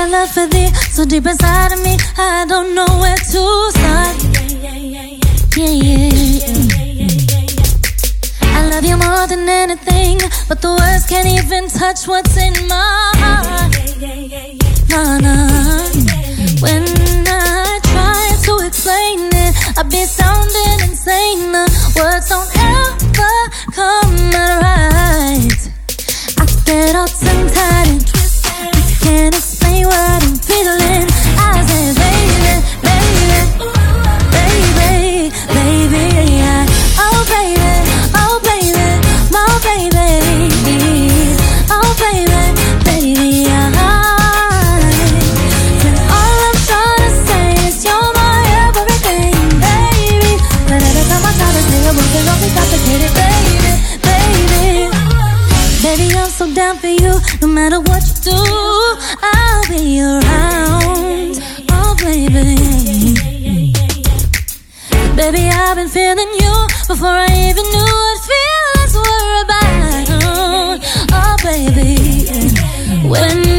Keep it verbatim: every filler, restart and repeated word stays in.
love for thee so deep inside of me, I don't know where to start. Yeah, yeah, yeah. I love you more than anything, but the words can't even touch what's in my heart. Nah, nah. When I try to explain it, I be sounding insane. The words don't ever come out right. I get all tongue-tied and twisted. I can't explain what I'm feeling. I say, baby, baby, baby, baby, I, oh baby, oh baby, my baby, oh baby, baby, I. When all I'm trying to say is you're my everything, baby. But every time I try to say a word, it always complicated, baby, baby. Baby, I'm so down for you. No matter what you do, I'll be around. Oh, baby. Baby, I've been feeling you before I even knew what feelings were about. Oh, baby. When